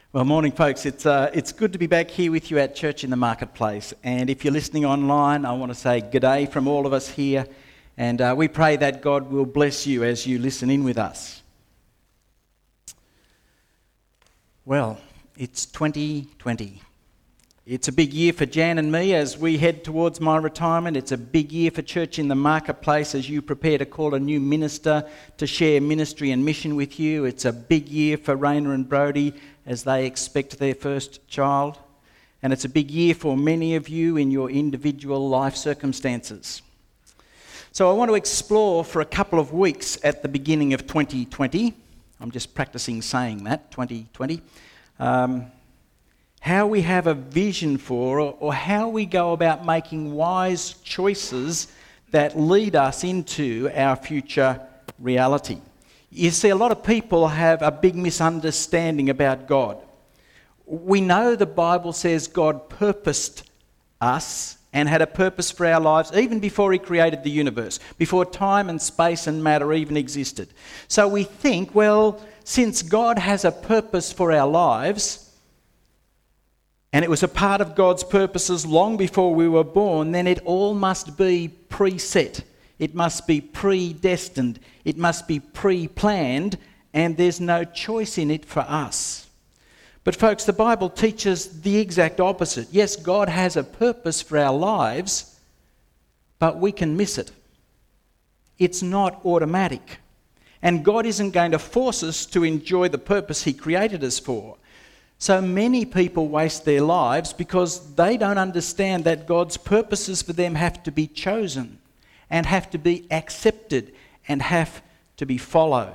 Well, morning, folks. It's good to be back here with you at Church in the Marketplace. And if you're listening online, I want to say g'day from all of us here. And we pray that God will bless you as you listen in with us. Well, it's 2020. It's a big year for Jan and me as we head towards my retirement. It's a big year for Church in the Marketplace as you prepare to call a new minister to share ministry and mission with you. It's a big year for Raina and Brody as they expect their first child. And it's a big year for many of you in your individual life circumstances. So I want to explore for a couple of weeks at the beginning of 2020. I'm just practicing saying that, 2020. How we have a vision for or how we go about making wise choices that lead us into our future reality. You see, a lot of people have a big misunderstanding about God. We know the Bible says God purposed us and had a purpose for our lives even before he created the universe, before time and space and matter even existed. So we think, well, since God has a purpose for our lives, and it was a part of God's purposes long before we were born, then it all must be preset. It must be predestined. It must be pre-planned, and there's no choice in it for us. But folks, the Bible teaches the exact opposite. Yes, God has a purpose for our lives, but we can miss it. It's not automatic. And God isn't going to force us to enjoy the purpose he created us for. So many people waste their lives because they don't understand that God's purposes for them have to be chosen and have to be accepted and have to be followed.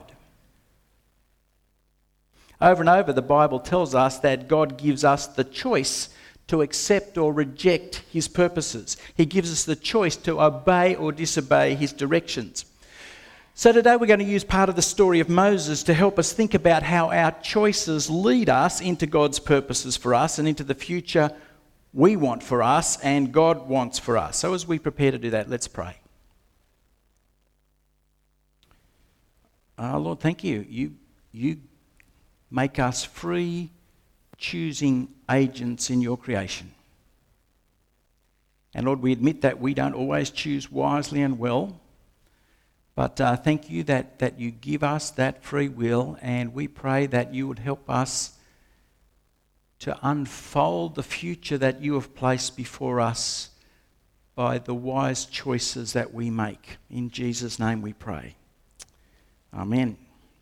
Over and over, the Bible tells us that God gives us the choice to accept or reject his purposes. He gives us the choice to obey or disobey his directions. So today we're going to use part of the story of Moses to help us think about how our choices lead us into God's purposes for us and into the future we want for us and God wants for us. So as we prepare to do that, let's pray. Lord, thank you. You make us free, choosing agents in your creation. And Lord, we admit that we don't always choose wisely and well. But thank you that you give us that free will, and we pray that you would help us to unfold the future that you have placed before us by the wise choices that we make. In Jesus' name we pray. Amen.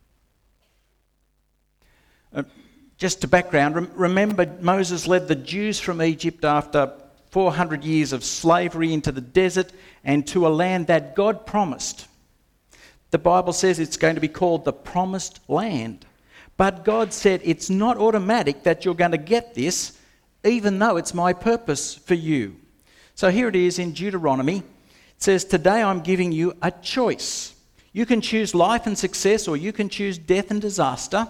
Just to background, remember Moses led the Jews from Egypt after 400 years of slavery into the desert and to a land that God promised. The Bible says it's going to be called the Promised Land. But God said it's not automatic that you're going to get this, even though it's my purpose for you. So here it is in Deuteronomy. It says, today I'm giving you a choice. You can choose life and success, or you can choose death and disaster.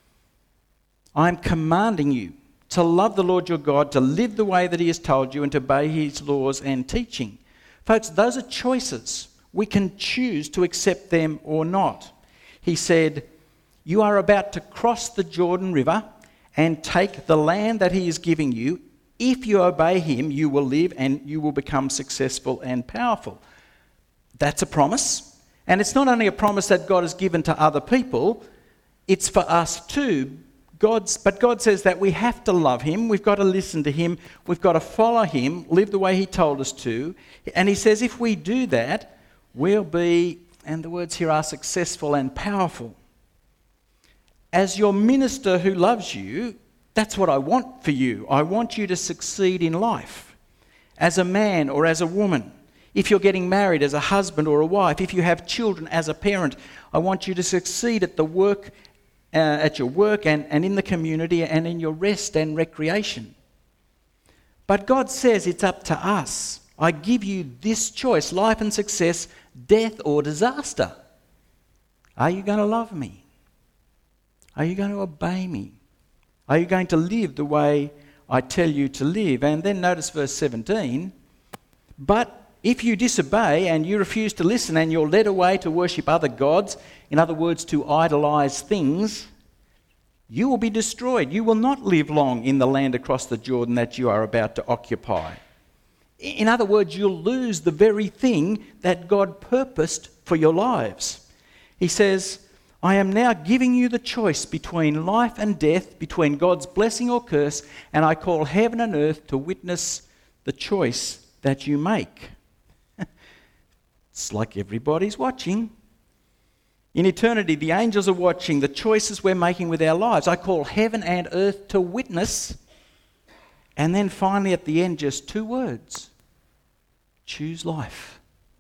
I'm commanding you to love the Lord your God, to live the way that he has told you, and to obey his laws and teaching. Folks, those are choices. We can choose to accept them or not. He said, you are about to cross the Jordan River and take the land that he is giving you. If you obey him, you will live and you will become successful and powerful. That's a promise. And it's not only a promise that God has given to other people, it's for us too. But God says that we have to love him, we've got to listen to him, we've got to follow him, live the way he told us to. And he says if we do that, we'll be, and the words here are successful and powerful. As your minister who loves you, that's what I want for you. I want you to succeed in life. As a man or as a woman. If you're getting married as a husband or a wife, if you have children as a parent, I want you to succeed at the work, at your work and in the community and in your rest and recreation. But God says it's up to us. I give you this choice, life and success, death or disaster. Are you going to love me? Are you going to obey me? Are you going to live the way I tell you to live? And then notice verse 17. But if you disobey and you refuse to listen and you're led away to worship other gods, in other words, to idolize things, You will be destroyed. You will not live long in the land across the Jordan that you are about to occupy. In other words, you'll lose the very thing that God purposed for your lives. He says, I am now giving you the choice between life and death, between God's blessing or curse, and I call heaven and earth to witness the choice that you make. It's like everybody's watching. In eternity, the angels are watching the choices we're making with our lives. I call heaven and earth to witness. And then finally at the end, just 2 words. Choose life.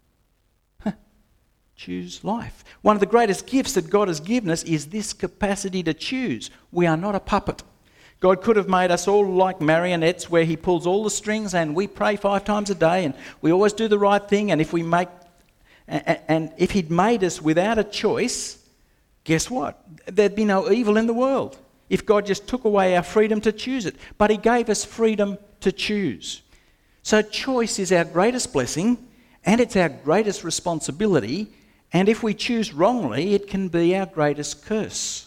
Choose life. One of the greatest gifts that God has given us is this capacity to choose. We are not a puppet. God could have made us all like marionettes where he pulls all the strings and we pray 5 times a day and we always do the right thing, and if he'd made us without a choice, guess what? There'd be no evil in the world if God just took away our freedom to choose it. But he gave us freedom to choose. So choice is our greatest blessing and it's our greatest responsibility. And if we choose wrongly, it can be our greatest curse.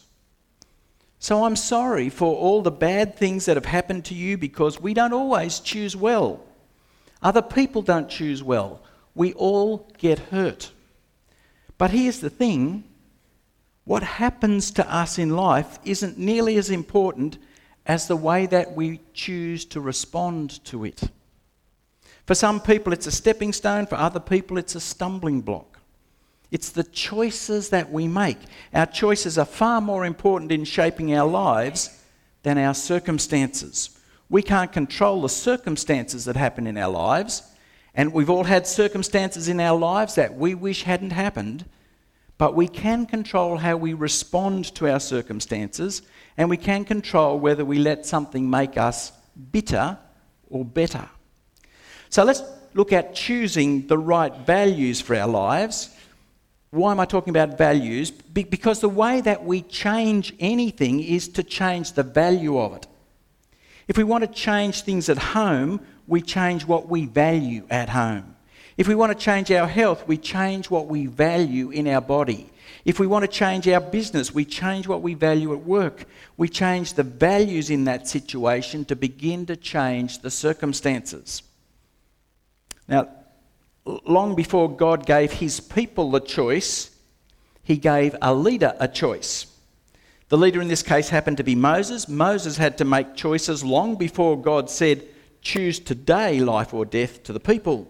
So I'm sorry for all the bad things that have happened to you, because we don't always choose well. Other people don't choose well. We all get hurt. But here's the thing. What happens to us in life isn't nearly as important as the way that we choose to respond to it. For some people it's a stepping stone, for other people it's a stumbling block. It's the choices that we make. Our choices are far more important in shaping our lives than our circumstances. We can't control the circumstances that happen in our lives, and we've all had circumstances in our lives that we wish hadn't happened, but we can control how we respond to our circumstances, and we can control whether we let something make us bitter or better. So let's look at choosing the right values for our lives. Why am I talking about values? Because the way that we change anything is to change the value of it. If we want to change things at home, we change what we value at home. If we want to change our health, we change what we value in our body. If we want to change our business, we change what we value at work. We change the values in that situation to begin to change the circumstances. Now, long before God gave his people the choice, he gave a leader a choice. The leader in this case happened to be Moses. Moses had to make choices long before God said, choose today life or death to the people.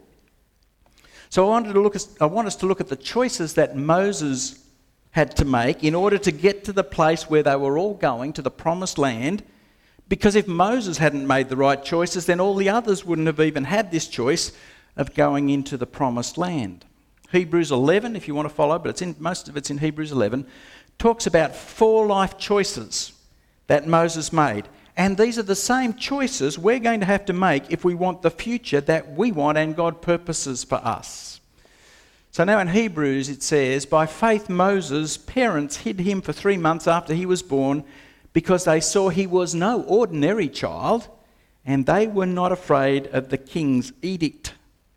So I want us to look at the choices that Moses had to make in order to get to the place where they were all going, to the promised land. Because if Moses hadn't made the right choices, then all the others wouldn't have even had this choice of going into the promised land. Hebrews 11, if you want to follow, but most of it's in Hebrews 11, talks about 4 life choices that Moses made. And these are the same choices we're going to have to make if we want the future that we want and God purposes for us. So now in Hebrews it says, by faith Moses' parents hid him for 3 months after he was born because they saw he was no ordinary child and they were not afraid of the king's edict.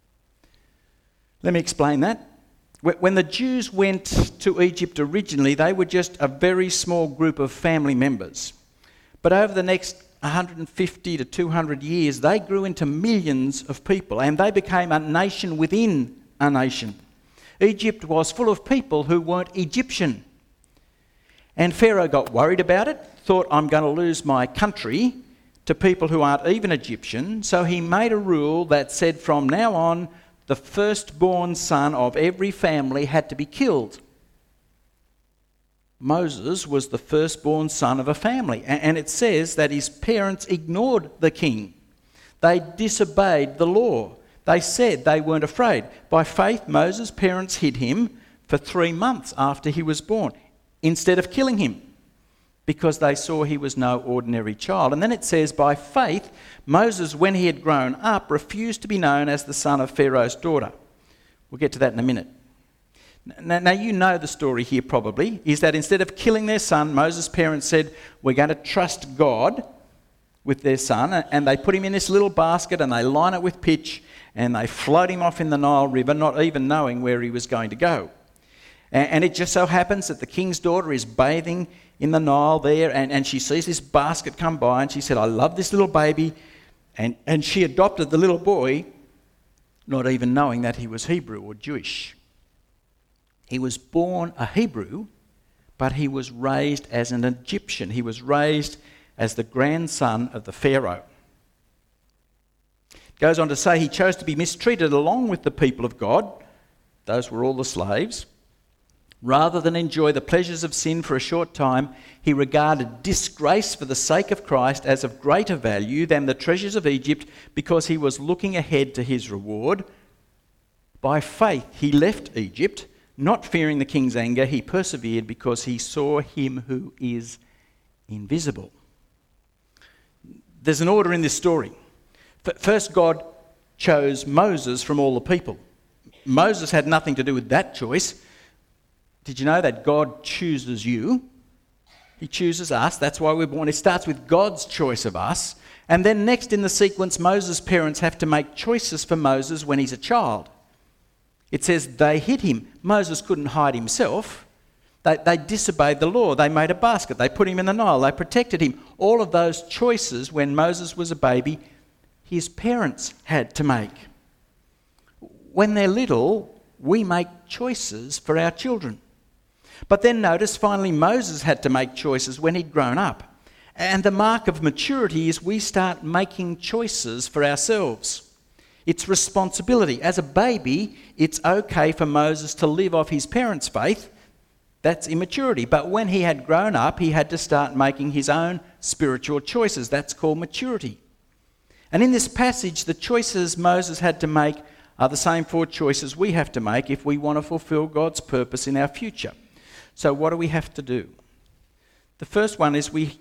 Let me explain that. When the Jews went to Egypt originally, they were just a very small group of family members. But over the next 150 to 200 years, they grew into millions of people and they became a nation within a nation. Egypt was full of people who weren't Egyptian. And Pharaoh got worried about it, thought, I'm going to lose my country to people who aren't even Egyptian. So he made a rule that said from now on, the firstborn son of every family had to be killed. Moses was the firstborn son of a family, and it says that his parents ignored the king. They disobeyed the law. They said they weren't afraid. By faith, Moses' parents hid him for 3 months after he was born, instead of killing him, because they saw he was no ordinary child. And then it says, by faith, Moses, when he had grown up, refused to be known as the son of Pharaoh's daughter. We'll get to that in a minute. Now you know the story here probably, is that instead of killing their son, Moses' parents said, we're going to trust God with their son, and they put him in this little basket and they line it with pitch and they float him off in the Nile River, not even knowing where he was going to go. And it just so happens that the king's daughter is bathing in the Nile there, and she sees this basket come by, and she said, I love this little baby. And she adopted the little boy, not even knowing that he was Hebrew or Jewish. He was born a Hebrew, but he was raised as an Egyptian. He was raised as the grandson of the Pharaoh. It goes on to say he chose to be mistreated along with the people of God. Those were all the slaves. Rather than enjoy the pleasures of sin for a short time, he regarded disgrace for the sake of Christ as of greater value than the treasures of Egypt, because he was looking ahead to his reward. By faith he left Egypt, not fearing the king's anger. He persevered because he saw him who is invisible. There's an order in this story. First, God chose Moses from all the people. Moses had nothing to do with that choice. Did you know that God chooses you? He chooses us. That's why we're born. It starts with God's choice of us. And then next in the sequence, Moses' parents have to make choices for Moses when he's a child. It says they hid him. Moses couldn't hide himself. They disobeyed the law. They made a basket. They put him in the Nile. They protected him. All of those choices when Moses was a baby, his parents had to make. When they're little, we make choices for our children. But then notice, finally, Moses had to make choices when he'd grown up. And the mark of maturity is we start making choices for ourselves. It's responsibility. As a baby, it's okay for Moses to live off his parents' faith. That's immaturity. But when he had grown up, he had to start making his own spiritual choices. That's called maturity. And in this passage, the choices Moses had to make are the same 4 choices we have to make if we want to fulfill God's purpose in our future. So what do we have to do? The first one is we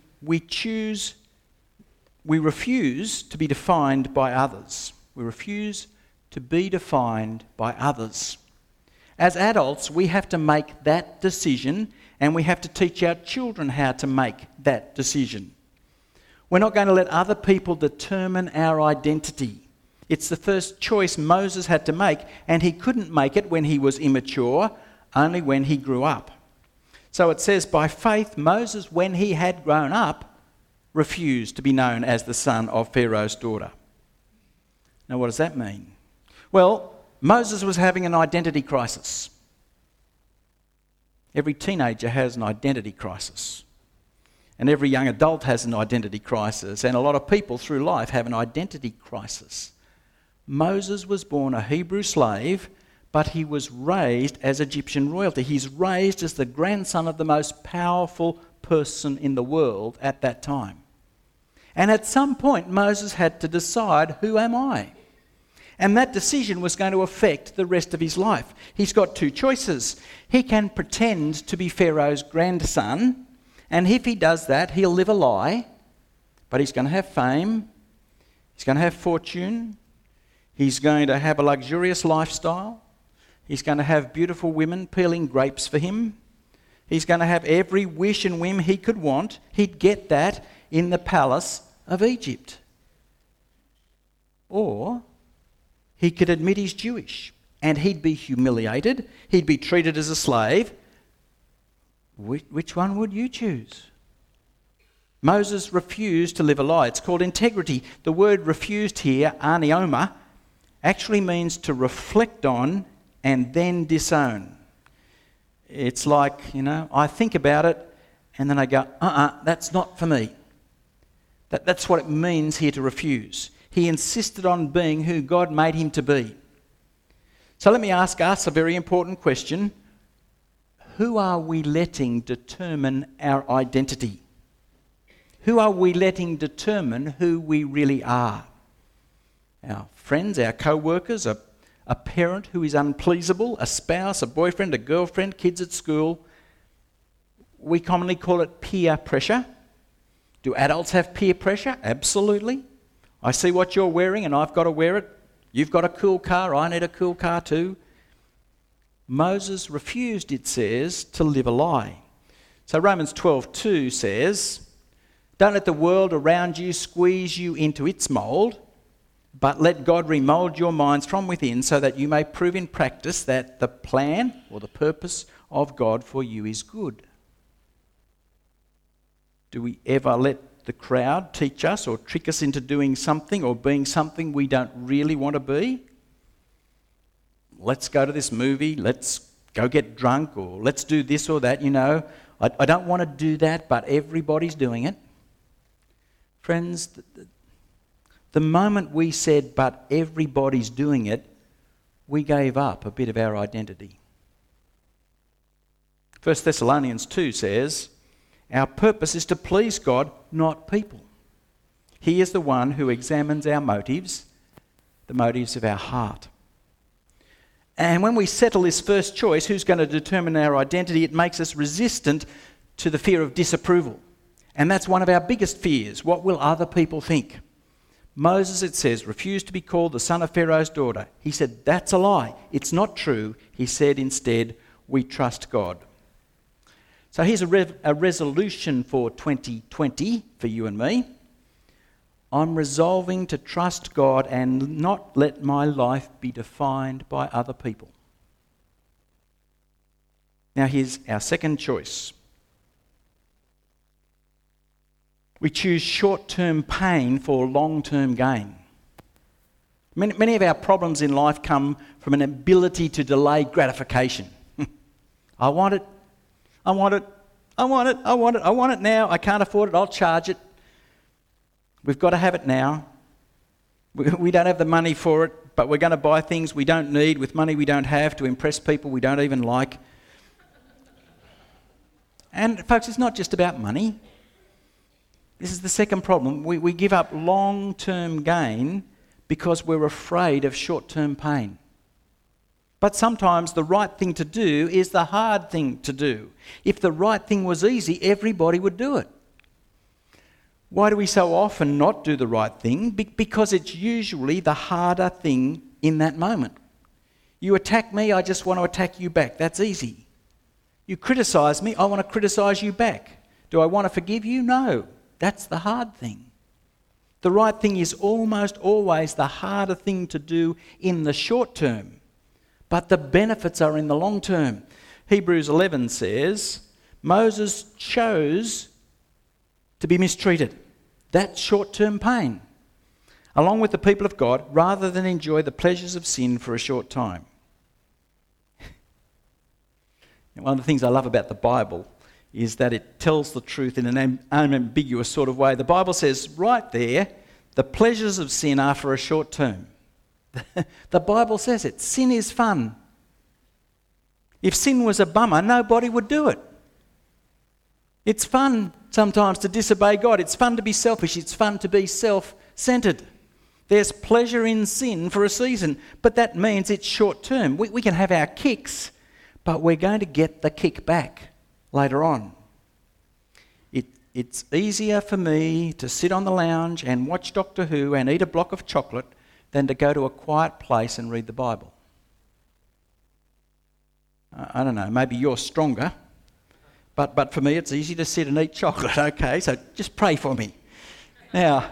refuse to be defined by others. We refuse to be defined by others. As adults, we have to make that decision, and we have to teach our children how to make that decision. We're not going to let other people determine our identity. It's the first choice Moses had to make, and he couldn't make it when he was immature, only when he grew up. So it says, by faith, Moses, when he had grown up, refused to be known as the son of Pharaoh's daughter. Now, what does that mean? Well, Moses was having an identity crisis. Every teenager has an identity crisis. And every young adult has an identity crisis. And a lot of people through life have an identity crisis. Moses was born a Hebrew slave, but he was raised as Egyptian royalty. He's raised as the grandson of the most powerful person in the world at that time. And at some point, Moses had to decide, who am I? And that decision was going to affect the rest of his life. He's got 2 choices. He can pretend to be Pharaoh's grandson, and if he does that, he'll live a lie, but he's going to have fame, he's going to have fortune, he's going to have a luxurious lifestyle, he's going to have beautiful women peeling grapes for him, he's going to have every wish and whim he could want. He'd get that in the palace of Egypt. Or he could admit he's Jewish, and he'd be humiliated, he'd be treated as a slave. Which one would you choose? Moses refused to live a lie. It's called integrity. The word refused here, anioma, actually means to reflect on and then disown. It's like, I think about it and then I go, that's not for me. That's what it means here to refuse. He insisted on being who God made him to be. So let me ask us a very important question. Who are we letting determine our identity? Who are we letting determine who we really are? Our friends, our co-workers, a parent who is unpleasable, a spouse, a boyfriend, a girlfriend, kids at school. We commonly call it peer pressure. Do adults have peer pressure? Absolutely. I see what you're wearing and I've got to wear it. You've got a cool car, I need a cool car too. Moses refused, it says, to live a lie. So Romans 12:2 says, don't let the world around you squeeze you into its mould. But let God remould your minds from within so that you may prove in practice that the plan or the purpose of God for you is good. Do we ever let the crowd teach us or trick us into doing something or being something we don't really want to be? Let's go to this movie, let's go get drunk, or let's do this or that, I don't want to do that, but everybody's doing it. Friends, the moment we said, but everybody's doing it, we gave up a bit of our identity. 1 Thessalonians 2 says, our purpose is to please God, not people. He is the one who examines our motives, the motives of our heart. And when we settle this first choice, who's going to determine our identity, it makes us resistant to the fear of disapproval. And that's one of our biggest fears. What will other people think? Moses, it says, refused to be called the son of Pharaoh's daughter. He said, that's a lie. It's not true. He said instead, we trust God. So here's a resolution for 2020 for you and me. I'm resolving to trust God and not let my life be defined by other people. Now here's our second choice. We choose short-term pain for long-term gain. Many of our problems in life come from an ability to delay gratification. I want it now. I can't afford it, I'll charge it. We've got to have it now. We don't have the money for it, but we're going to buy things we don't need with money we don't have to impress people we don't even like. And folks, it's not just about money. This is the second problem. We give up long-term gain because we're afraid of short-term pain. But sometimes the right thing to do is the hard thing to do. If the right thing was easy, everybody would do it. Why do we so often not do the right thing? Because it's usually the harder thing in that moment. You attack me, I just want to attack you back. That's easy. You criticise me, I want to criticise you back. Do I want to forgive you? No. That's the hard thing. The right thing is almost always the harder thing to do in the short term, but the benefits are in the long term. Hebrews 11 says, Moses chose to be mistreated. That's short-term pain, along with the people of God, rather than enjoy the pleasures of sin for a short time. One of the things I love about the Bible is that it tells the truth in an unambiguous sort of way. The Bible says right there, the pleasures of sin are for a short term. The Bible says it. Sin is fun. If sin was a bummer, nobody would do it. It's fun sometimes to disobey God. It's fun to be selfish. It's fun to be self-centered. There's pleasure in sin for a season, but that means it's short term. We can have our kicks, but we're going to get the kick back later on. It's easier for me to sit on the lounge and watch Doctor Who and eat a block of chocolate than to go to a quiet place and read the Bible. I don't know, maybe you're stronger, but for me it's easy to sit and eat chocolate, okay? So just pray for me. Now,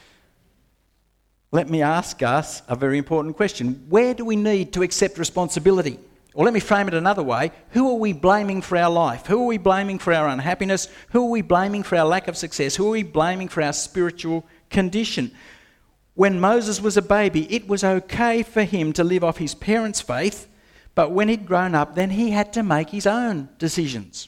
let me ask us a very important question. Where do we need to accept responsibility? Or let me frame it another way. Who are we blaming for our life? Who are we blaming for our unhappiness? Who are we blaming for our lack of success? Who are we blaming for our spiritual condition? When Moses was a baby, it was okay for him to live off his parents' faith, but when he'd grown up, then he had to make his own decisions.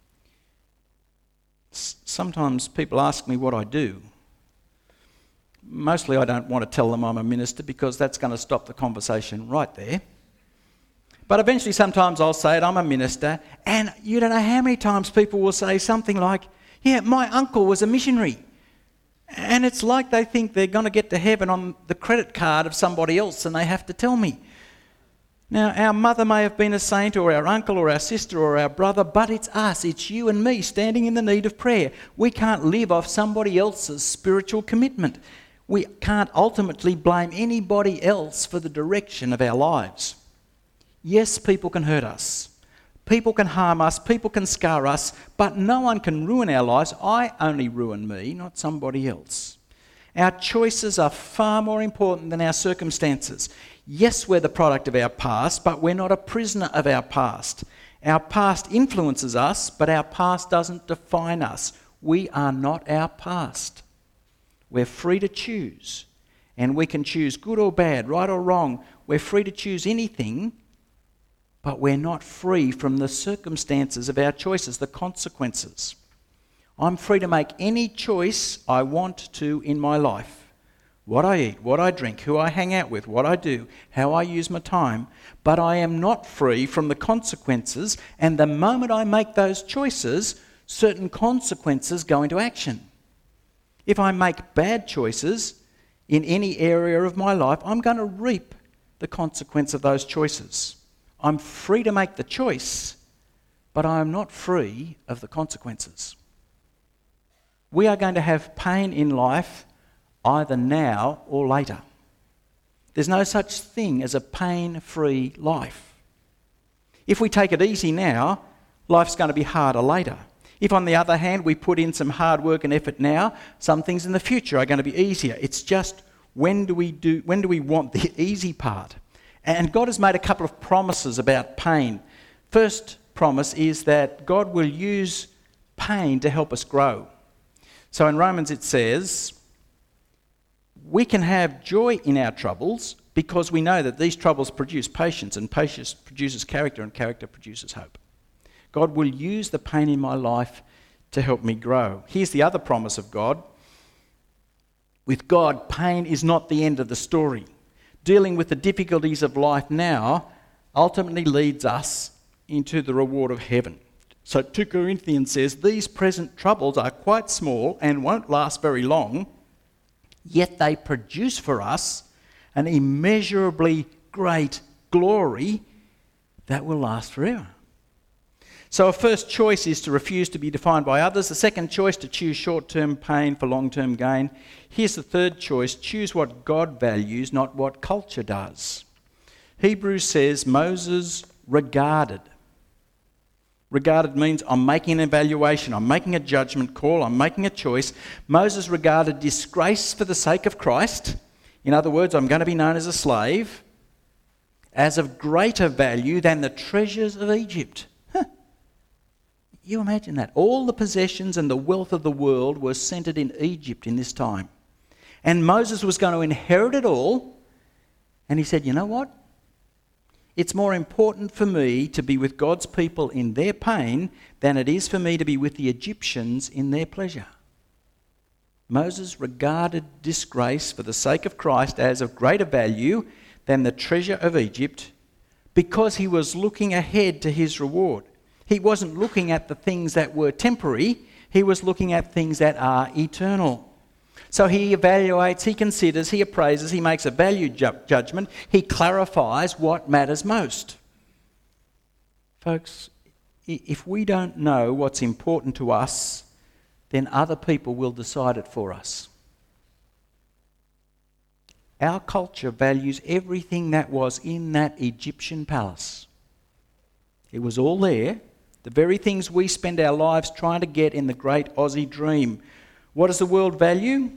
Sometimes people ask me what I do. Mostly I don't want to tell them I'm a minister because that's going to stop the conversation right there. But eventually sometimes I'll say it, I'm a minister, and you don't know how many times people will say something like, yeah, my uncle was a missionary. And it's like they think they're going to get to heaven on the credit card of somebody else and they have to tell me. Now, our mother may have been a saint, or our uncle or our sister or our brother, but it's us, it's you and me standing in the need of prayer. We can't live off somebody else's spiritual commitment. We can't ultimately blame anybody else for the direction of our lives. Yes, people can hurt us. People can harm us. People can scar us. But no one can ruin our lives. I only ruin me, not somebody else. Our choices are far more important than our circumstances. Yes, we're the product of our past, but we're not a prisoner of our past. Our past influences us, but our past doesn't define us. We are not our past. We're free to choose, and we can choose good or bad, right or wrong. We're free to choose anything, but we're not free from the circumstances of our choices, the consequences. I'm free to make any choice I want to in my life. What I eat, what I drink, who I hang out with, what I do, how I use my time. But I am not free from the consequences, and the moment I make those choices, certain consequences go into action. If I make bad choices in any area of my life, I'm going to reap the consequence of those choices. I'm free to make the choice, but I am not free of the consequences. We are going to have pain in life either now or later. There's no such thing as a pain-free life. If we take it easy now, life's going to be harder later. If, on the other hand, we put in some hard work and effort now, some things in the future are going to be easier. It's just when do we want the easy part? And God has made a couple of promises about pain. First promise is that God will use pain to help us grow. So in Romans it says, we can have joy in our troubles because we know that these troubles produce patience, and patience produces character, and character produces hope. God will use the pain in my life to help me grow. Here's the other promise of God. With God, pain is not the end of the story. Dealing with the difficulties of life now ultimately leads us into the reward of heaven. So 2 Corinthians says, these present troubles are quite small and won't last very long, yet they produce for us an immeasurably great glory that will last forever. So a first choice is to refuse to be defined by others. The second choice, to choose short-term pain for long-term gain. Here's the third choice, choose what God values, not what culture does. Hebrews says Moses regarded. Regarded means I'm making an evaluation, I'm making a judgment call, I'm making a choice. Moses regarded disgrace for the sake of Christ. In other words, I'm going to be known as a slave, as of greater value than the treasures of Egypt. You imagine that. All the possessions and the wealth of the world were centred in Egypt in this time. And Moses was going to inherit it all. And he said, you know what? It's more important for me to be with God's people in their pain than it is for me to be with the Egyptians in their pleasure. Moses regarded disgrace for the sake of Christ as of greater value than the treasure of Egypt because he was looking ahead to his reward. He wasn't looking at the things that were temporary, he was looking at things that are eternal. So he evaluates, he considers, he appraises, he makes a value judgment, he clarifies what matters most. Folks, if we don't know what's important to us, then other people will decide it for us. Our culture values everything that was in that Egyptian palace. It was all there. The very things we spend our lives trying to get in the great Aussie dream. What does the world value?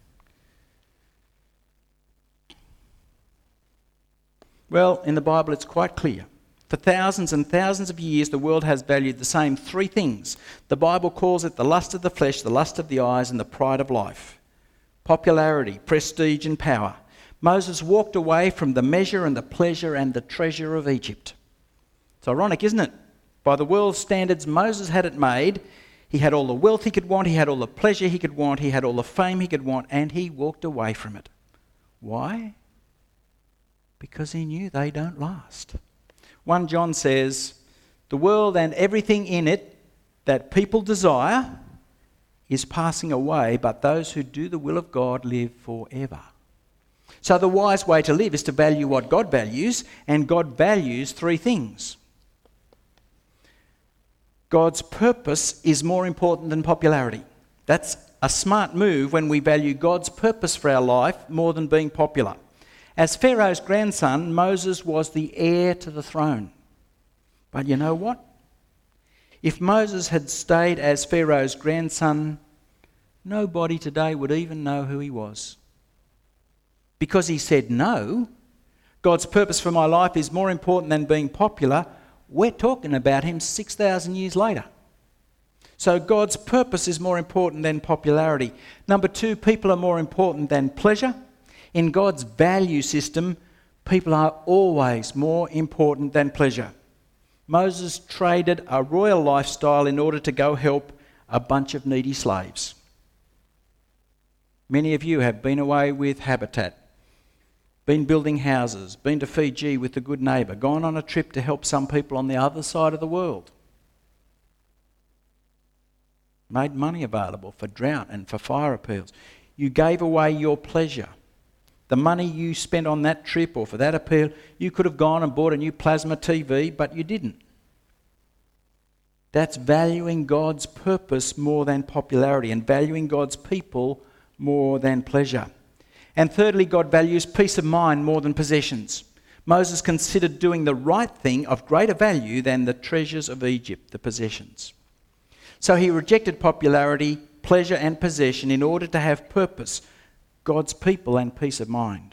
Well, in the Bible it's quite clear. For thousands and thousands of years, the world has valued the same three things. The Bible calls it the lust of the flesh, the lust of the eyes, and the pride of life. Popularity, prestige, and power. Moses walked away from the measure and the pleasure and the treasure of Egypt. It's ironic, isn't it? By the world's standards, Moses had it made. He had all the wealth he could want, he had all the pleasure he could want, he had all the fame he could want, and he walked away from it. Why? Because he knew they don't last. 1 John says, the world and everything in it that people desire is passing away, but those who do the will of God live forever. So the wise way to live is to value what God values, and God values three things. God's purpose is more important than popularity. That's a smart move when we value God's purpose for our life more than being popular. As Pharaoh's grandson, Moses was the heir to the throne. But you know what? If Moses had stayed as Pharaoh's grandson, nobody today would even know who he was. Because he said no, God's purpose for my life is more important than being popular. We're talking about him 6,000 years later. So God's purpose is more important than popularity. Number 2, people are more important than pleasure. In God's value system, people are always more important than pleasure. Moses traded a royal lifestyle in order to go help a bunch of needy slaves. Many of you have been away with Habitat, been building houses, been to Fiji with the Good Neighbour, gone on a trip to help some people on the other side of the world. Made money available for drought and for fire appeals. You gave away your pleasure. The money you spent on that trip or for that appeal, you could have gone and bought a new plasma TV, but you didn't. That's valuing God's purpose more than popularity and valuing God's people more than pleasure. And thirdly, God values peace of mind more than possessions. Moses considered doing the right thing of greater value than the treasures of Egypt, the possessions. So he rejected popularity, pleasure and possession in order to have purpose, God's people and peace of mind.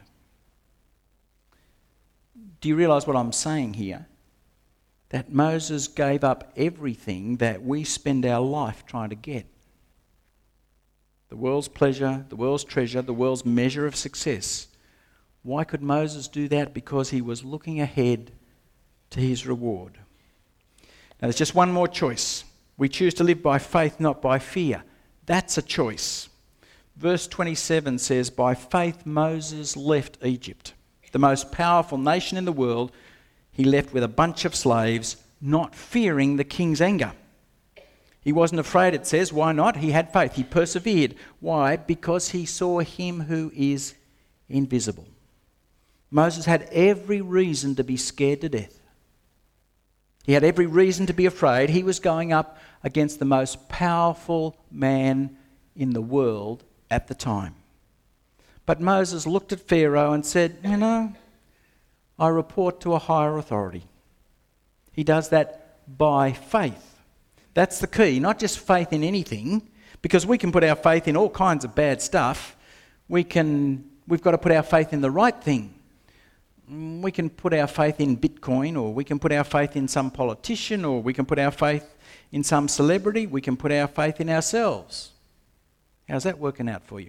Do you realise what I'm saying here? That Moses gave up everything that we spend our life trying to get. The world's pleasure, the world's treasure, the world's measure of success. Why could Moses do that? Because he was looking ahead to his reward. Now there's just one more choice. We choose to live by faith, not by fear. That's a choice. Verse 27 says, by faith Moses left Egypt, the most powerful nation in the world. He left with a bunch of slaves, not fearing the king's anger. He wasn't afraid, it says. Why not? He had faith. He persevered. Why? Because he saw him who is invisible. Moses had every reason to be scared to death. He had every reason to be afraid. He was going up against the most powerful man in the world at the time. But Moses looked at Pharaoh and said, I report to a higher authority. He does that by faith. That's the key, not just faith in anything, because we can put our faith in all kinds of bad stuff. We've got to put our faith in the right thing. We can put our faith in Bitcoin, or we can put our faith in some politician, or we can put our faith in some celebrity. We can put our faith in ourselves. How's that working out for you?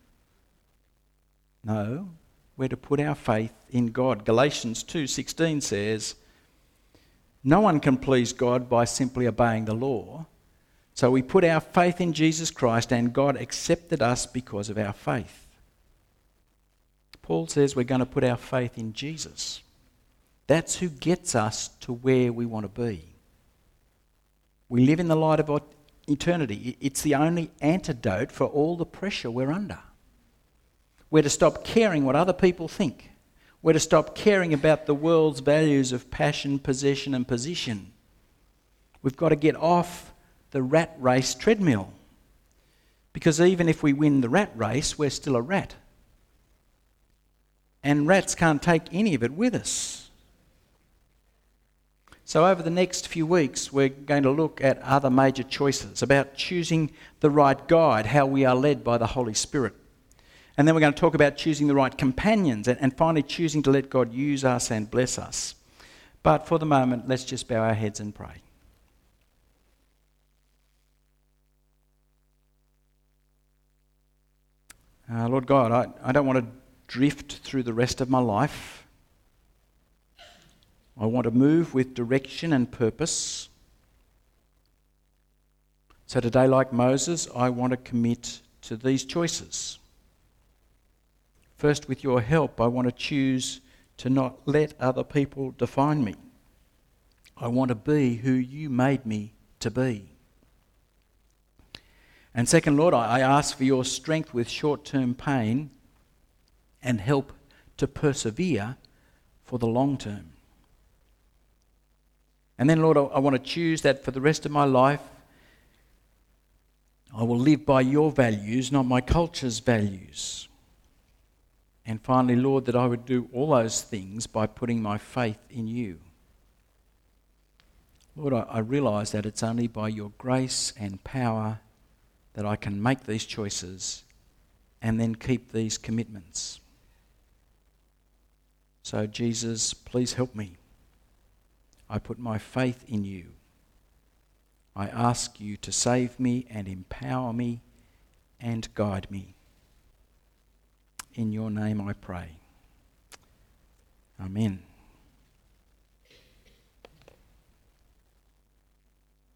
No, we're to put our faith in God. Galatians 2:16 says, no one can please God by simply obeying the law. So we put our faith in Jesus Christ, and God accepted us because of our faith. Paul says we're going to put our faith in Jesus. That's who gets us to where we want to be. We live in the light of eternity. It's the only antidote for all the pressure we're under. We're to stop caring what other people think. We're to stop caring about the world's values of passion, possession and position. We've got to get off the rat race treadmill. Because even if we win the rat race, we're still a rat. And rats can't take any of it with us. So over the next few weeks, we're going to look at other major choices about choosing the right guide, how we are led by the Holy Spirit. And then we're going to talk about choosing the right companions and finally choosing to let God use us and bless us. But for the moment, let's just bow our heads and pray. Lord God, I don't want to drift through the rest of my life. I want to move with direction and purpose. So today, like Moses, I want to commit to these choices. First, with your help, I want to choose to not let other people define me. I want to be who you made me to be. And second, Lord, I ask for your strength with short-term pain and help to persevere for the long term. And then, Lord, I want to choose that for the rest of my life, I will live by your values, not my culture's values. And finally, Lord, that I would do all those things by putting my faith in you. Lord, I realise that it's only by your grace and power that I can make these choices and then keep these commitments. So Jesus, please help me. I put my faith in you. I ask you to save me and empower me and guide me. In your name I pray. Amen.